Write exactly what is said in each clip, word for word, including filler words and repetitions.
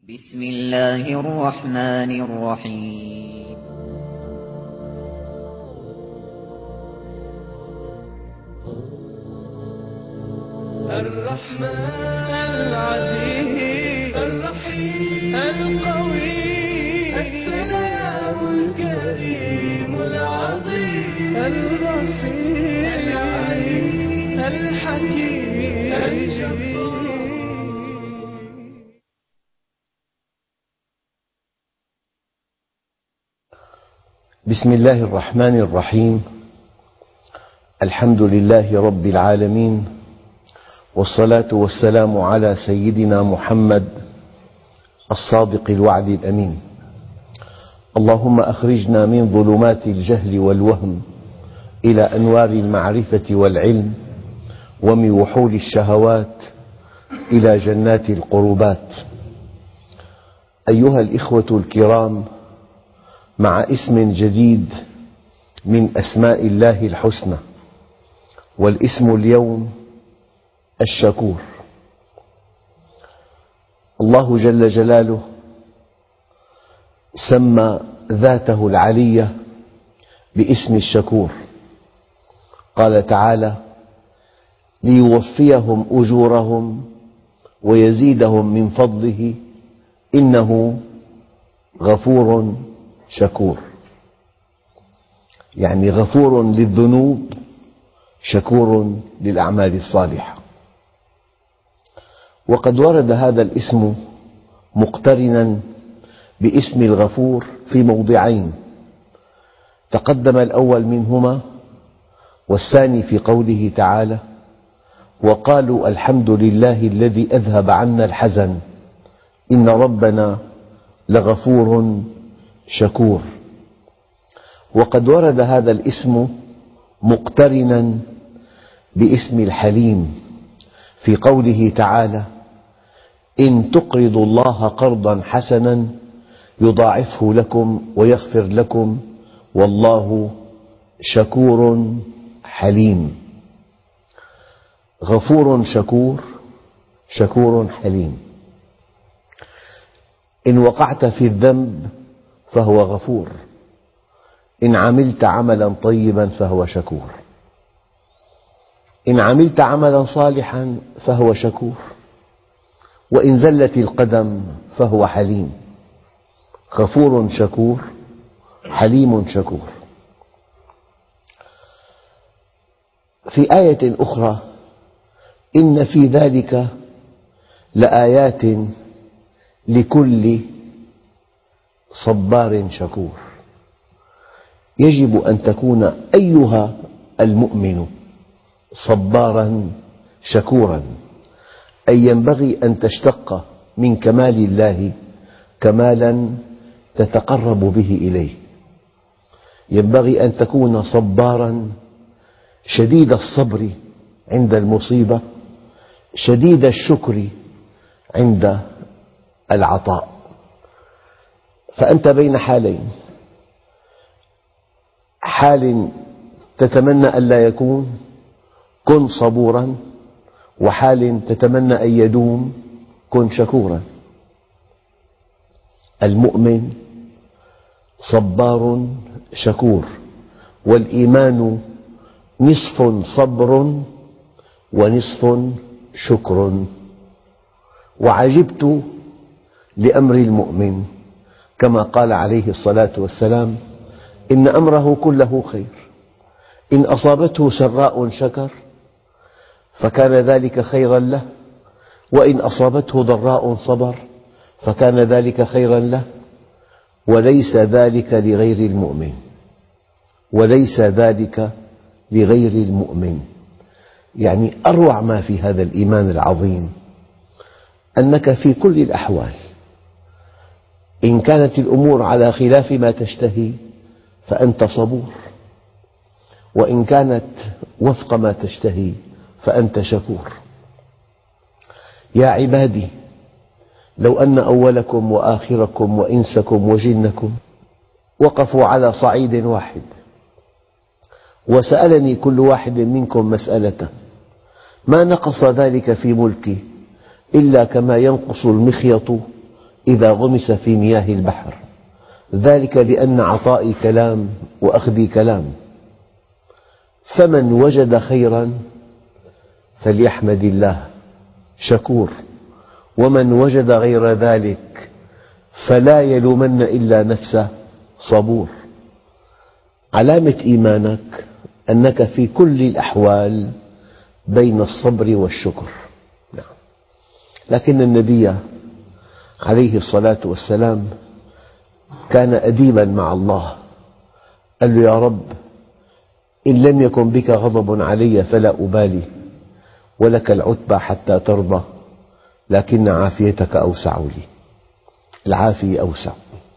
بسم الله الرحمن الرحيم. الرحمن العزيز الرحيم القوي السلام الكريم العظيم البصير العليم الحكيم الجبار. بسم الله الرحمن الرحيم. الحمد لله رب العالمين، والصلاة والسلام على سيدنا محمد الصادق الوعد الأمين. اللهم أخرجنا من ظلمات الجهل والوهم إلى أنوار المعرفة والعلم، ومن وحول الشهوات إلى جنات القربات. أيها الإخوة الكرام، مع اسم جديد من أسماء الله الحسنى، والاسم اليوم الشكور. الله جل جلاله سمى ذاته العلية باسم الشكور، قال تعالى: ليوفيهم أجورهم ويزيدهم من فضله إنه غفور شكور. يعني غفور للذنوب، شكور للأعمال الصالحة. وقد ورد هذا الاسم مقترنا باسم الغفور في موضعين، تقدم الأول منهما والثاني في قوله تعالى: وقالوا الحمد لله الذي أذهب عنا الحزن إن ربنا لغفور شكور. وقد ورد هذا الاسم مقترنا باسم الحليم في قوله تعالى: إن تقرضوا الله قرضا حسنا يضاعفه لكم ويغفر لكم والله شكور حليم. غفور شكور، شكور حليم. إن وقعت في الذنب فهو غفور، إن عملت عملا طيبا فهو شكور، إن عملت عملا صالحا فهو شكور، وإن زلت القدم فهو حليم. غفور شكور، حليم شكور. في آية أخرى: إن في ذلك لآيات لكل صبار شكور. يجب أن تكون أيها المؤمن صبارا شكورا، أي ينبغي أن تشتق من كمال الله كمالا تتقرب به إليه. ينبغي أن تكون صبارا شديد الصبر عند المصيبة، شديد الشكر عند العطاء. فأنت بين حالين: حال تتمنى ألا يكون، كن صبورا، وحال تتمنى أن يدوم، كن شكورا. المؤمن صبار شكور، والإيمان نصف صبر ونصف شكر. وعجبت لأمر المؤمن، كما قال عليه الصلاة والسلام: إن أمره كله خير، إن أصابته سراء شكر فكان ذلك خيرا له، وإن أصابته ضراء صبر فكان ذلك خيرا له، وليس ذلك لغير المؤمن، وليس ذلك لغير المؤمن. يعني أروع ما في هذا الإيمان العظيم أنك في كل الأحوال، إن كانت الأمور على خلاف ما تشتهي فأنت صبور، وإن كانت وفق ما تشتهي فأنت شكور. يا عبادي، لو أن أولكم وآخركم وإنسكم وجنكم وقفوا على صعيد واحد وسألني كل واحد منكم مسألة ما نقص ذلك في ملكي إلا كما ينقص المخيط إذا غمس في مياه البحر، ذلك لأن عطائي كلام وأخذي كلام. فمن وجد خيرا فليحمد الله شكور، ومن وجد غير ذلك فلا يلومن إلا نفسه صبور. علامة إيمانك أنك في كل الأحوال بين الصبر والشكر. لكن النبي عليه الصلاة والسلام كان أديبا مع الله، قال له: يا رب، إن لم يكن بك غضب علي فلا أبالي، ولك العتبى حتى ترضى، لكن عافيتك أوسع لي. العافية أوسع.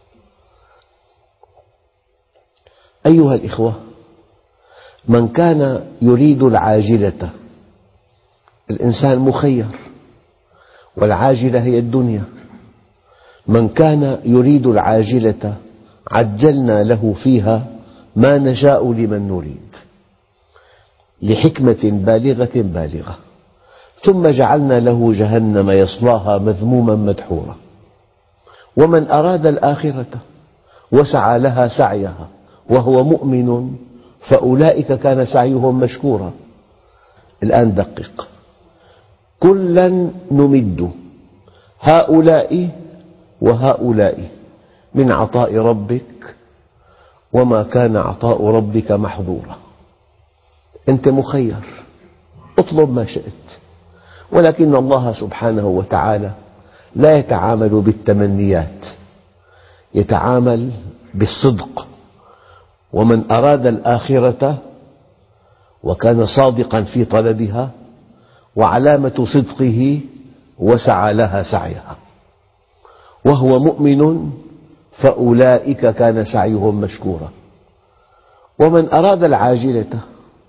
أيها الإخوة، من كان يريد العاجلة، الإنسان مخير، والعاجلة هي الدنيا. من كان يريد العاجلة عجلنا له فيها ما نشاء لمن نريد، لحكمة بالغة بالغة، ثم جعلنا له جهنم يصلاها مذموما مدحورا. ومن أراد الآخرة وسعى لها سعيها وهو مؤمن فأولئك كان سعيهم مشكورا. الآن دقق: كلا نمد هؤلاء وهؤلاء من عطاء ربك وما كان عطاء ربك محظورا. أنت مخير، اطلب ما شئت، ولكن الله سبحانه وتعالى لا يتعامل بالتمنيات، يتعامل بالصدق. ومن أراد الآخرة وكان صادقا في طلبها، وعلامة صدقه وسعى لها سعيها وهو مؤمن فأولئك كان سعيهم مشكورا. ومن أراد العاجلة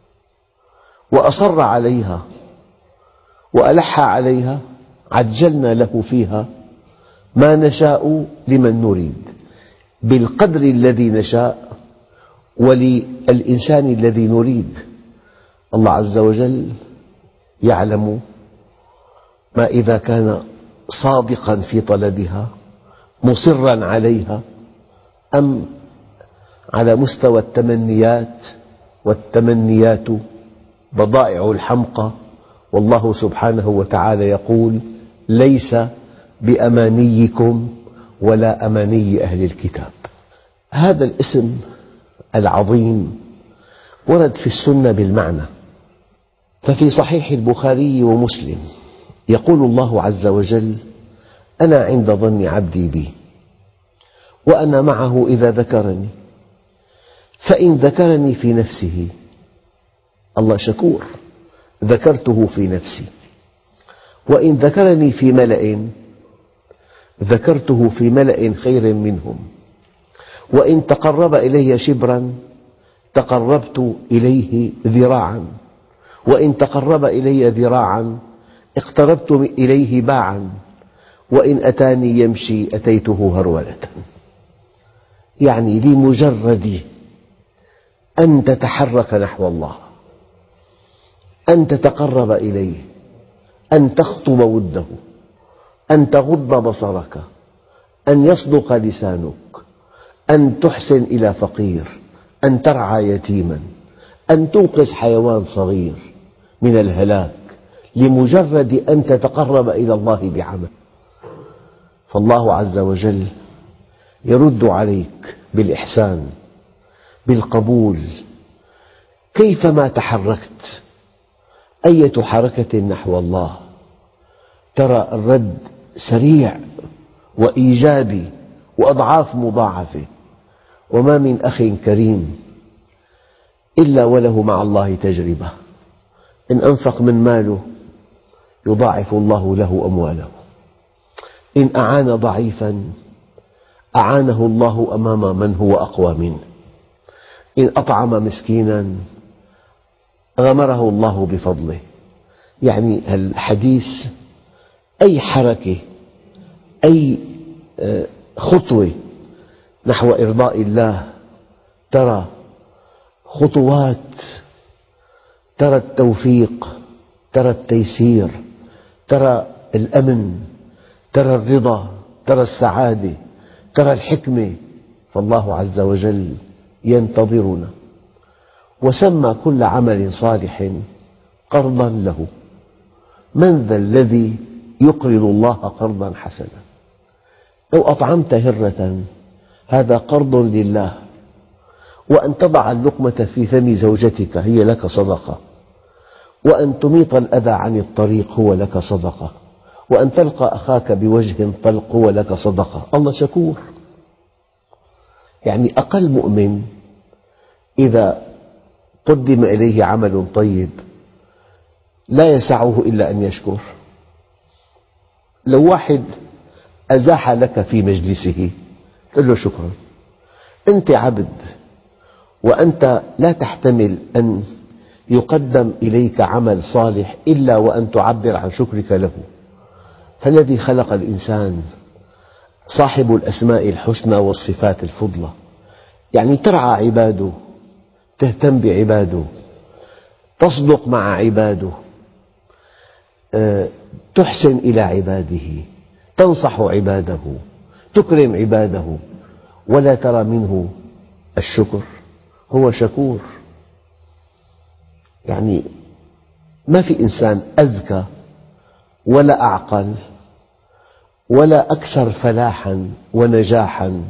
وأصر عليها وألح عليها عجلنا له فيها ما نشاء لمن نريد، بالقدر الذي نشاء وللإنسان الذي نريد. الله عز وجل يعلم ما إذا كان صادقا في طلبها مصرا عليها، أم على مستوى التمنيات، والتمنيات بضائع الحمقى. والله سبحانه وتعالى يقول: ليس بأمانيكم ولا أماني أهل الكتاب. هذا الاسم العظيم ورد في السنة بالمعنى، ففي صحيح البخاري ومسلم يقول الله عز وجل: أنا عند ظن عبدي بي وأنا معه إذا ذكرني، فإن ذكرني في نفسه، الله شكور، ذكرته في نفسي، وإن ذكرني في ملأ ذكرته في ملأ خير منهم، وإن تقرب إلي شبرا تقربت إليه ذراعا، وإن تقرب إلي ذراعا اقتربت إليه باعا، وإن أتاني يمشي أتيته هرولة. يعني لمجرد أن تتحرك نحو الله، أن تتقرب إليه، أن تخطب وده، أن تغض بصرك، أن يصدق لسانك، أن تحسن إلى فقير، أن ترعى يتيما، أن تنقذ حيوان صغير من الهلاك، لمجرد أن تتقرب إلى الله بعمل. فالله عز وجل يرد عليك بالإحسان، بالقبول، كيفما تحركت، أية حركة نحو الله ترى الرد سريع وإيجابي وأضعاف مضاعفة. وما من أخ كريم إلا وله مع الله تجربة، إن أنفق من ماله يضاعف الله له أمواله، إن أعان ضعيفا أعانه الله أمام من هو أقوى منه، إن أطعم مسكينا غمره الله بفضله. يعني الحديث أي حركة، أي خطوة نحو إرضاء الله ترى خطوات، ترى التوفيق، ترى التيسير، ترى الأمن، ترى الرضا، ترى السعادة، ترى الحكمة، فالله عز وجل ينتظرنا. وسمى كل عمل صالح قرضا له. من ذا الذي يقرض الله قرضا حسنا؟ لو أطعمت هرة هذا قرض لله، وأن تضع اللقمة في فم زوجتك هي لك صدقة، وأن تميط الأذى عن الطريق هو لك صدقة، وأن تلقى أخاك بوجه طلق هو لك صدقة. الله شكور. يعني أقل مؤمن إذا قدم إليه عمل طيب لا يسعه إلا أن يشكر. لو واحد أزاح لك في مجلسه قل له شكرا. أنت عبد وأنت لا تحتمل أن يقدم إليك عمل صالح إلا وأن تعبر عن شكرك له. فالذي خلق الإنسان صاحب الأسماء الحسنى والصفات الفضلى، يعني ترعى عباده، تهتم بعباده، تصدق مع عباده، تحسن إلى عباده، تنصح عباده، تكرم عباده، ولا ترى منه الشكر. هو شكور. يعني ما في إنسان أذكى ولا أعقل ولا أكثر فلاحا ونجاحا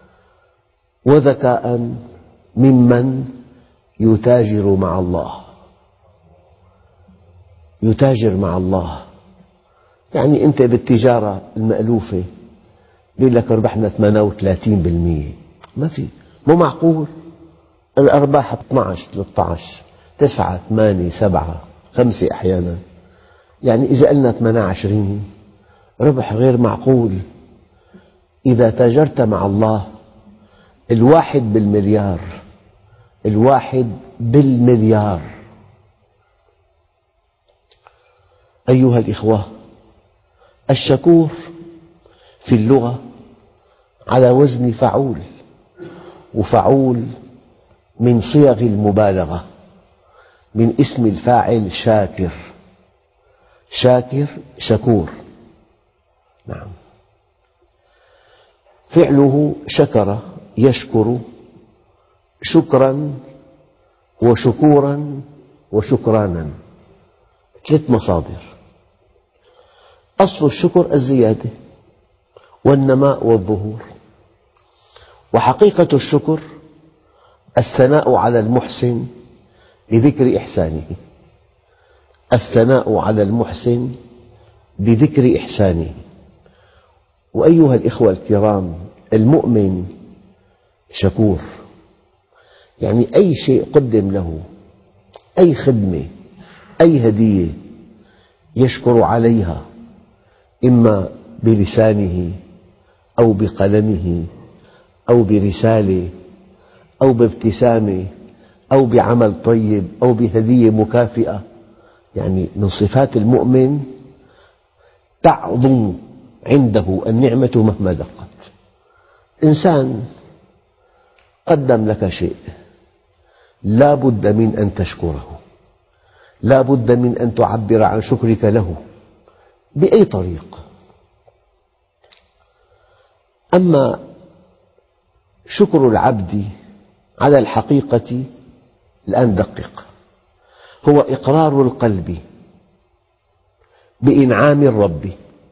وذكاء ممن يتاجر مع الله. يتاجر مع الله، يعني أنت بالتجارة المألوفة يقول لك ربحنا ثمانية وثلاثين بالمئة، ما في، مو معقول. الأرباح اثني عشر ثلاثة عشر تسعة ثمانية سبعة خمسة أحيانا. يعني إذا قلنا ثمانية وعشرين ربح غير معقول. إذا تاجرت مع الله الواحد بالمليار، الواحد بالمليار. أيها الإخوة، الشكور في اللغة على وزن فعول، وفعول من صيغ المبالغة، من اسم الفاعل شاكر. شاكر شكور. نعم. فعله شكر يشكر، شكرا وشكورا وشكرانا، ثلاث مصادر. أصل الشكر الزيادة والنماء والظهور، وحقيقة الشكر الثناء على المحسن بذكر إحسانه. الثناء على المحسن بذكر إحسانه. وأيها الإخوة الكرام، المؤمن شكور، يعني أي شيء قدم له، أي خدمة، أي هدية، يشكر عليها، إما بلسانه أو بقلمه أو برسالة أو بابتسامة أو بعمل طيب أو بهدية مكافئة. يعني من صفات المؤمن تعظم عنده النعمة مهما دقت. إنسان قدم لك شيء لا بد من أن تشكره، لا بد من أن تعبر عن شكرك له بأي طريق. أما شكر العبد على الحقيقة، الآن دقق، هو إقرار القلب بإنعام الرب،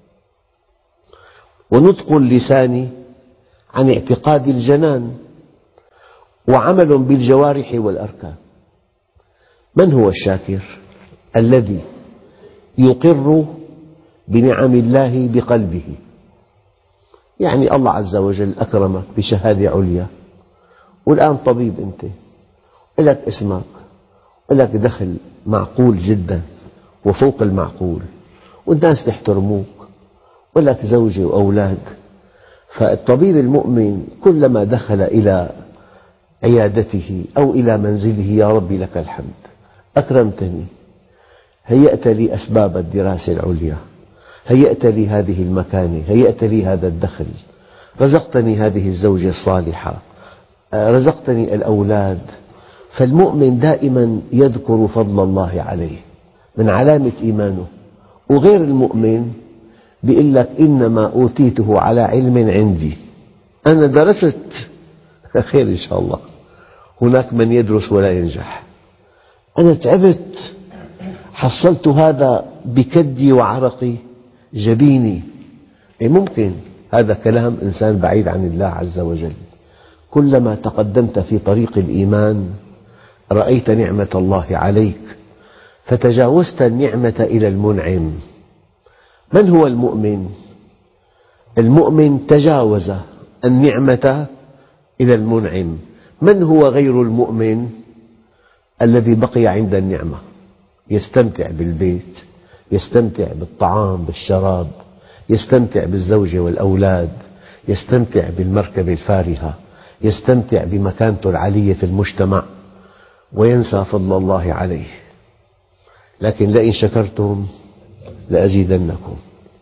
ونطق اللسان عن اعتقاد الجنان، وعمل بالجوارح والأركان. من هو الشاكر؟ الذي يقر بنعم الله بقلبه. يعني الله عز وجل أكرمك بشهادة عليا، والآن طبيب أنت، لك اسمك، لك دخل معقول جدا وفوق المعقول، والناس يحترموك، ولك زوجة وأولاد. فالطبيب المؤمن كلما دخل إلى عيادته أو إلى منزله: يا ربي لك الحمد، أكرمتني، هيأت لي أسباب الدراسة العليا، هيأت لي هذه المكانة، هيأت لي هذا الدخل، رزقتني هذه الزوجة الصالحة، رزقتني الأولاد. فالمؤمن دائما يذكر فضل الله عليه، من علامة إيمانه. وغير المؤمن بيقول لك إنما أوتيته على علم عندي، أنا درست. خير إن شاء الله، هناك من يدرس ولا ينجح. أنا تعبت، حصلت هذا بكدي وعرقي جبيني. إيه ممكن هذا كلام إنسان بعيد عن الله عز وجل. كلما تقدمت في طريق الإيمان رأيت نعمة الله عليك، فتجاوزت النعمة إلى المنعم. من هو المؤمن؟ المؤمن تجاوز النعمة إلى المنعم. من هو غير المؤمن؟ الذي بقي عند النعمة، يستمتع بالبيت، يستمتع بالطعام بالشراب، يستمتع بالزوجة والأولاد، يستمتع بالمركبة الفارهة، يستمتع بمكانته العالية في المجتمع، وينسى فضل الله عليه. لكن لئن شكرتم لأزيدنكم.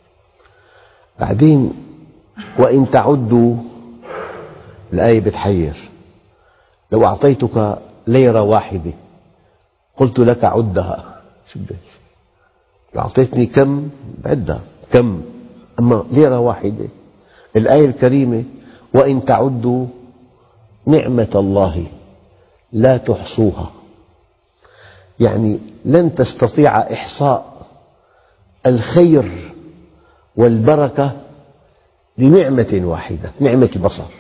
بعدين وإن تعدوا، الآية بتحير. لو أعطيتك ليرة واحدة قلت لك عدها، شو بدك؟ لو أعطيتني كم بعدها كم، أما ليرة واحدة. الآية الكريمة وإن تعدوا نعمة الله لا تحصوها، يعني لن تستطيع إحصاء الخير والبركة لنعمة واحدة، نعمة البصر.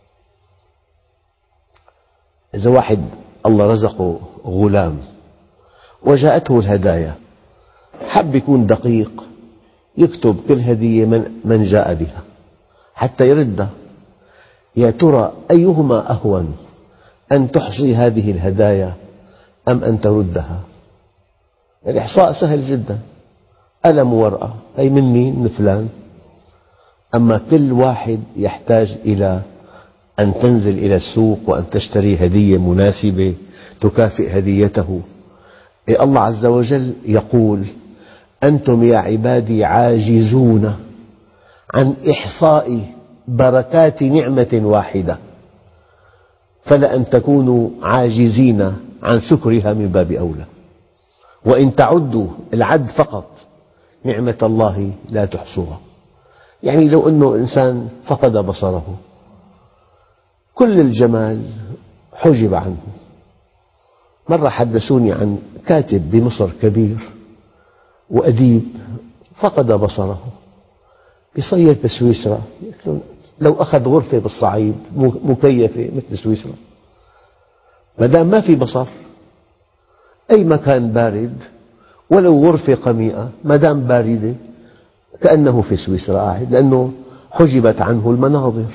إذا واحد الله رزقه غلام وجاءته الهدايا، حب يكون دقيق، يكتب كل هدية من جاء بها حتى يردها. يا ترى أيهما أهون، أن تحصي هذه الهدايا أم أن تردها؟ الإحصاء سهل جدا، قلم ورقة، هي من مين؟ من فلان. أما كل واحد يحتاج إلى أن تنزل إلى السوق وأن تشتري هدية مناسبة تكافئ هديته. الله عز وجل يقول أنتم يا عبادي عاجزون عن إحصاء بركات نعمة واحدة، فلأن تكونوا عاجزين عن شكرها من باب أولى. وإن تعدوا، العد فقط، نعمة الله لا تحصوها. يعني لو أنه إنسان فقد بصره، كل الجمال حجب عنه. مرة حدثوني عن كاتب بمصر كبير وأديب فقد بصره، بيصيد بسويسرا، لو أخذ غرفة بالصعيد مكيفة مثل سويسرا، ما دام ما في بصر، أي مكان بارد ولو غرفة قميئة ما دام باردة كأنه في سويسرا قاعد، لأنه حجبت عنه المناظر.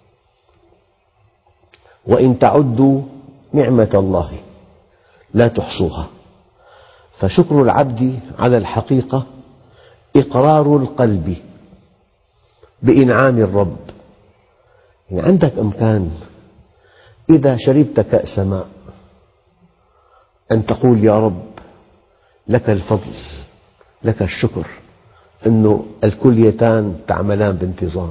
وإن تعدوا نعمة الله لا تحصوها. فشكر العبد على الحقيقة إقرار القلب بإنعام الرب. يعني عندك إمكان إذا شربت كأس ماء أن تقول يا رب لك الفضل، لك الشكر، أنه الكليتان تعملان بانتظام.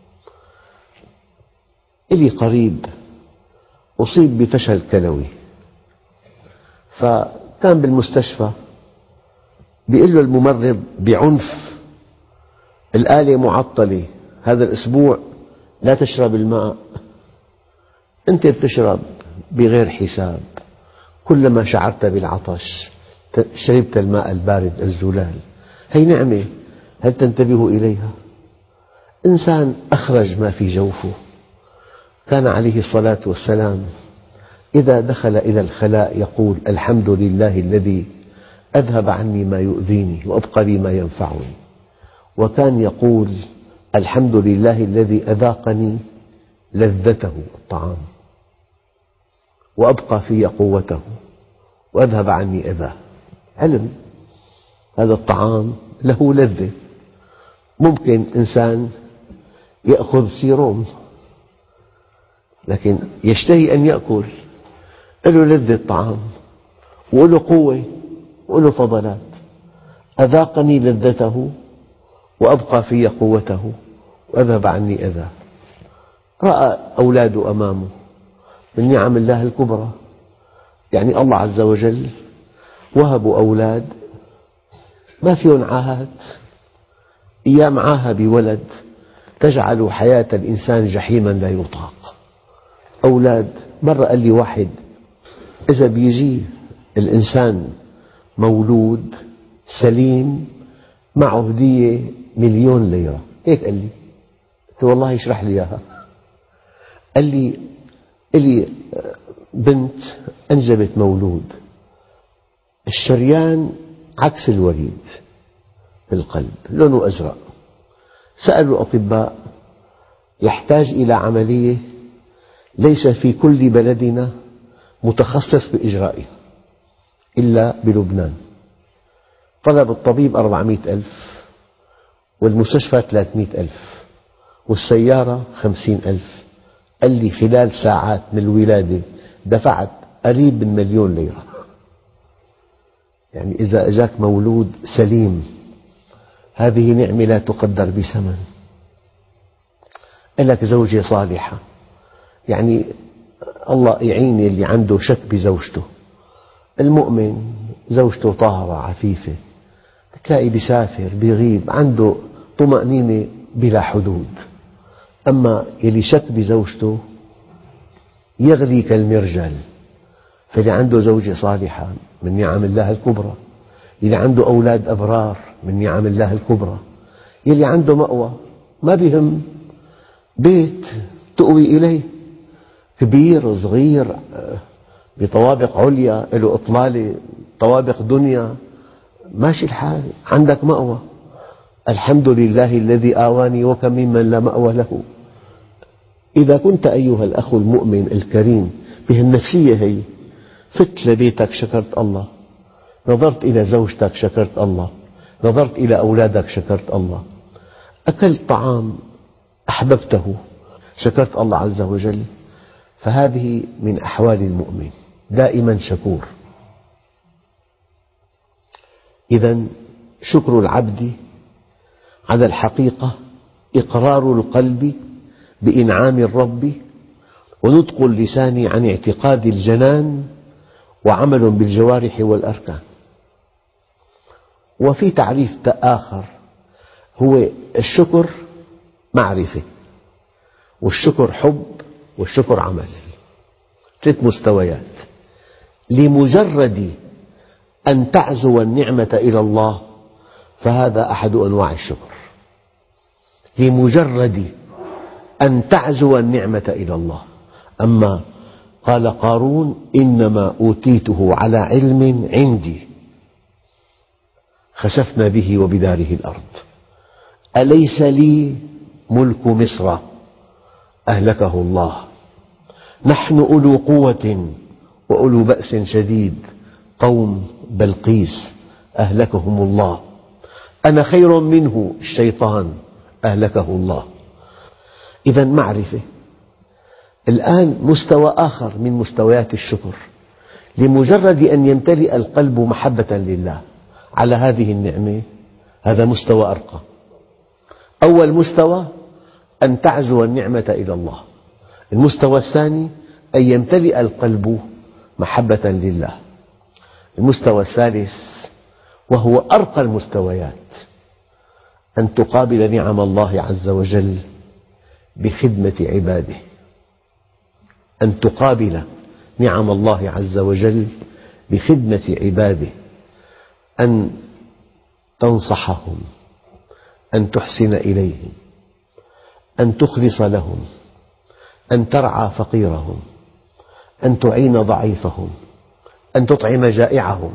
إلي قريب أصيب بفشل كلوي، فكان بالمستشفى، بيقول له الممرض بعنف الآلة معطلة هذا الأسبوع، لا تشرب الماء. أنت بتشرب بغير حساب، كلما شعرت بالعطش شربت الماء البارد الزلال. هي نعمة، هل تنتبه إليها؟ إنسان أخرج ما في جوفه. كان عليه الصلاة والسلام إذا دخل إلى الخلاء يقول الحمد لله الذي أذهب عني ما يؤذيني وأبقى لي ما ينفعني. وكان يقول الحمد لله الذي أذاقني لذته الطعام وأبقى في قوته وأذهب عني أذاه. علم هذا الطعام له لذة. ممكن إنسان يأخذ سيروم لكن يشتهي أن يأكل، له لذة الطعام وله قوة وله فضلات. أذاقني لذته وأبقى في قوته وأذهب عني أذاه. رأى أولاده أمامه من نعم الله الكبرى. يعني الله عز وجل وهبوا أولاد ما فيهم عاهات، يا معاها بولد تجعل حياة الإنسان جحيما لا يطاق. أولاد، مرة قال لي واحد إذا بيجي الإنسان مولود سليم معه هدية مليون ليرة، هيك قال لي. قلت والله اشرح لي إياها. قال لي إلي بنت أنجبت مولود، الشريان عكس الوريد في القلب، لونه أزرق. سألوا الأطباء يحتاج إلى عملية ليس في كل بلدنا متخصص بإجرائها إلا بلبنان. طلب الطبيب أربعمئة ألف، والمستشفى ثلاثمئة ألف، والسيارة خمسين ألف. قال لي خلال ساعات من الولادة دفعت قريب من مليون ليرة. يعني إذا أجاك مولود سليم هذه نعمة لا تقدر بثمن. لك زوجة صالحة، يعني الله يعين اللي عنده شك بزوجته. المؤمن زوجته طاهرة عفيفة، تلاقي بيسافر بيغيب عنده طمأنينة بلا حدود. أما يلي شك بزوجته يغلي كالمرجل. فاللي عنده زوجة صالحة من نعم الله الكبرى، يلي عنده أولاد أبرار من نعم الله الكبرى، يلي عنده مأوى ما بيهم بيت تؤوي إليه، كبير صغير بطوابق عليا له إطلالة طوابق دنيا، ماشي الحال، عندك مأوى. الحمد لله الذي آواني وكم ممن لا مأوى له. إذا كنت أيها الأخ المؤمن الكريم بهالنفسية هي، فت لبيتك شكرت الله، نظرت إلى زوجتك شكرت الله، نظرت إلى أولادك شكرت الله، أكلت طعام أحببته شكرت الله عز وجل. فهذه من أحوال المؤمن، دائما شكور. إذن شكر العبد على الحقيقة إقرار القلب بإنعام الرب، ونطق اللسان عن اعتقاد الجنان، وعمل بالجوارح والأركان. وفي تعريف آخر، هو الشكر معرفة، والشكر حب، والشكر عمل. ثلاث مستويات. لمجرد أن تعزو النعمة إلى الله فهذا أحد أنواع الشكر. لمجرد أن تعزو النعمة إلى الله. أما قال قارون إنما أوتيته على علم عندي خسفنا به وبداره الأرض أليس لي ملك مصر أهلكه الله نحن أولو قوة وأولو بأس شديد قوم بلقيس أهلكهم الله أنا خير منه الشيطان أهلكه الله. إذا معرفة. الآن مستوى آخر من مستويات الشكر، لمجرد أن يمتلئ القلب محبة لله على هذه النعمة، هذا مستوى أرقى. أول مستوى أن تعزو النعمة إلى الله. المستوى الثاني أن يمتلئ القلب محبة لله. المستوى الثالث وهو أرقى المستويات أن تقابل نعم الله عز وجل بخدمة عباده. أن تقابل نعم الله عز وجل بخدمة عباده، أن تنصحهم، أن تحسن إليهم، أن تخلص لهم، أن ترعى فقيرهم، أن تعين ضعيفهم، أن تطعم جائعهم.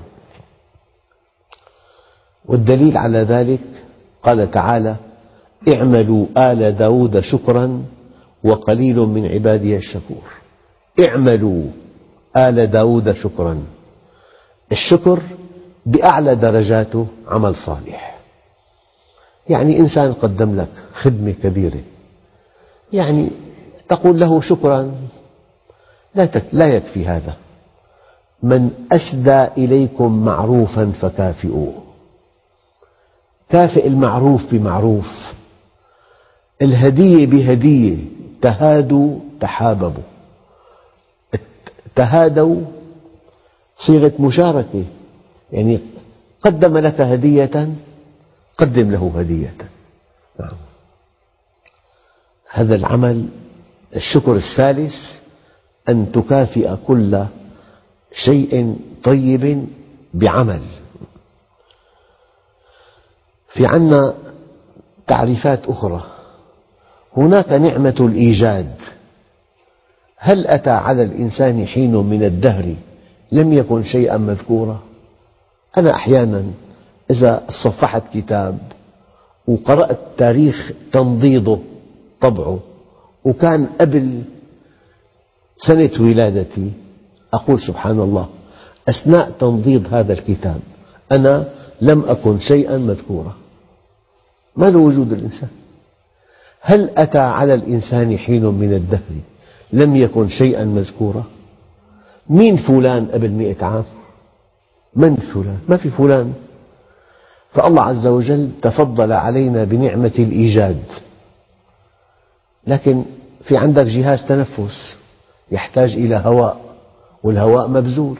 والدليل على ذلك قال تعالى اعملوا آل داود شكرا وقليل من عبادي الشكور. اعملوا آل داود شكرا. الشكر بأعلى درجاته عمل صالح. يعني إنسان قدم لك خدمة كبيرة، يعني تقول له شكرا، لا يكفي هذا. من أسدى إليكم معروفا فكافئوه. كافئ المعروف بمعروف، الهدية بهدية، تهادوا تحاببوا. تهادوا صيغة مشاركة، يعني قدم لك هدية قدم له هدية. نعم. هذا العمل. الشكر الثالث أن تكافئ كل شيء طيب بعمل. في عنا تعريفات أخرى. هناك نعمة الإيجاد. هل أتى على الإنسان حين من الدهر لم يكن شيئا مذكورا؟ أنا أحيانا إذا صفحت كتاب وقرأت تاريخ تنضيده طبعه وكان قبل سنة ولادتي أقول سبحان الله، أثناء تنضيد هذا الكتاب أنا لم أكن شيئا مذكورا. ما له وجود الإنسان؟ هل أتى على الإنسان حين من الدهر لم يكن شيئا مذكورا؟ مين فلان قبل مئة عام؟ من فلان؟ ما في فلان. فالله عز وجل تفضل علينا بنعمة الإيجاد. لكن في عندك جهاز تنفس يحتاج إلى هواء والهواء مبذول،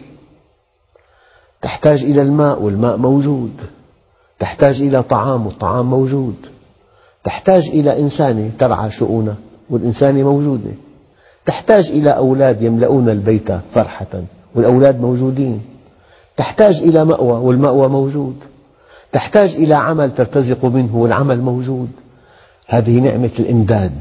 تحتاج إلى الماء والماء موجود، تحتاج إلى طعام والطعام موجود، تحتاج إلى إنسانة ترعى شؤونك والإنسانة موجودة، تحتاج إلى أولاد يملؤون البيت فرحة والأولاد موجودين، تحتاج إلى مأوى والمأوى موجود، تحتاج إلى عمل ترتزق منه والعمل موجود. هذه نعمة الإمداد.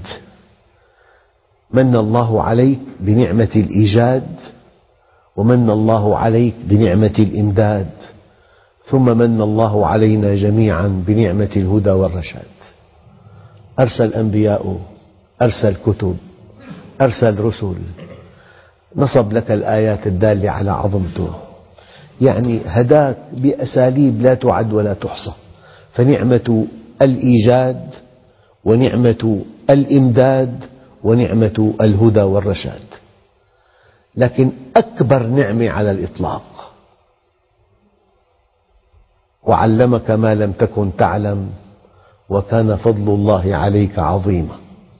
من الله عليك بنعمة الإيجاد، ومن الله عليك بنعمة الإمداد، ثم من الله علينا جميعا بنعمة الهدى والرشاد. أرسل أنبياء، أرسل كتب، أرسل رسل، نصب لك الآيات الدالة على عظمته، يعني هداك بأساليب لا تعد ولا تحصى. فنعمة الإيجاد ونعمة الإمداد ونعمة الهدى والرشاد. لكن أكبر نعمة على الإطلاق وعلمك ما لم تكن تعلم وكان فضل الله عليك عظيما.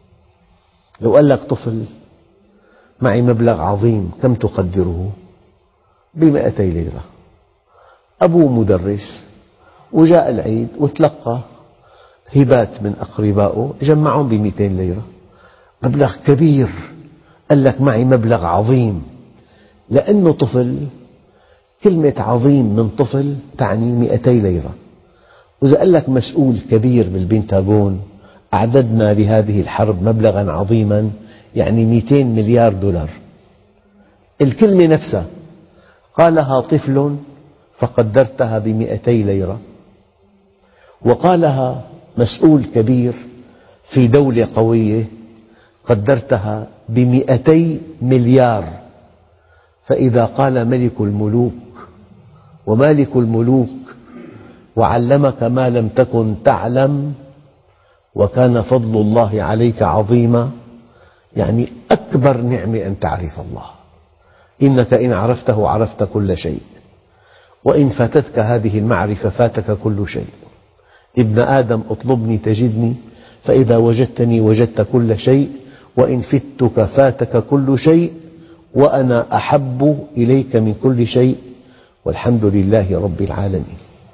لو قال لك طفل معي مبلغ عظيم كم تقدره؟ بمئتي ليرة. أبوه مدرس وجاء العيد وتلقى هبات من أقربائه جمعهم بمئتين ليرة، مبلغ كبير. قال لك معي مبلغ عظيم، لأنه طفل كلمة عظيم من طفل تعني مئتي ليرة. وإذا قال لك مسؤول كبير بالبنتاغون أعددنا لهذه الحرب مبلغا عظيما يعني مئتين مليار دولار. الكلمة نفسها قالها طفل فقدرتها بمئتي ليرة، وقالها مسؤول كبير في دولة قوية قدرتها بمئتي مليار. فإذا قال ملك الملوك ومالك الملوك وعلمك ما لم تكن تعلم وكان فضل الله عليك عظيما، يعني أكبر نعمة أن تعرف الله. إنك إن عرفته عرفت كل شيء، وإن فاتتك هذه المعرفة فاتك كل شيء. ابن آدم اطلبني تجدني، فإذا وجدتني وجدت كل شيء، وإن فتك فاتك كل شيء، وأنا أحب إليك من كل شيء، والحمد لله رب العالمين.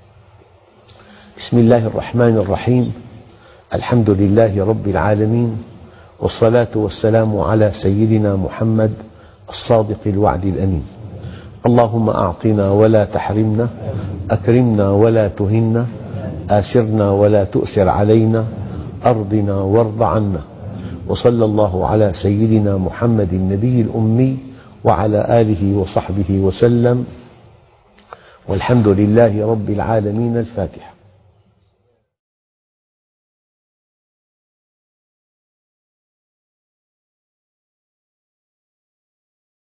بسم الله الرحمن الرحيم. الحمد لله رب العالمين، والصلاة والسلام على سيدنا محمد الصادق الوعد الأمين. اللهم أعطنا ولا تحرمنا، أكرمنا ولا تهنا، آثرنا ولا تؤثر علينا، أرضنا وارض عنا. وصلى الله على سيدنا محمد النبي الأمي وعلى آله وصحبه وسلم، والحمد لله رب العالمين. الفاتحة.